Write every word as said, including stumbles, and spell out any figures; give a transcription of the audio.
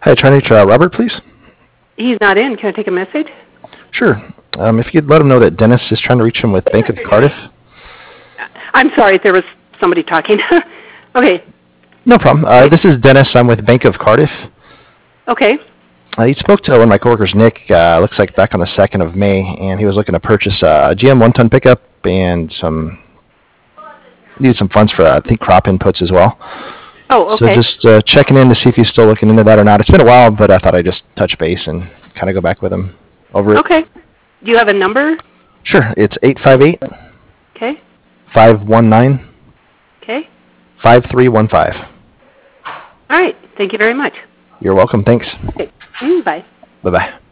Hi, trying to reach uh, Robert, please. He's not in. Can I take a message? Sure. Um, if you could let him know that Dennis is trying to reach him with Bank of Cardiff. I'm sorry, there was somebody talking. Okay. No problem. Uh, this is Dennis. I'm with Bank of Cardiff. Okay. Uh, he spoke to one of my coworkers, Nick, uh, looks like back on the second of May, and he was looking to purchase uh, a G M one-ton pickup and some, needed some funds for, uh, I think, crop inputs as well. Oh, So okay. just uh, checking in to see if he's still looking into that or not. It's been a while, but I thought I'd just touch base and kind of go back with him over it. Okay. Do you have a number? Sure. It's eight five eight, Okay. five one nine, Okay. five three one five. All right. Thank you very much. You're welcome. Thanks. Okay. Mm, bye. Bye-bye.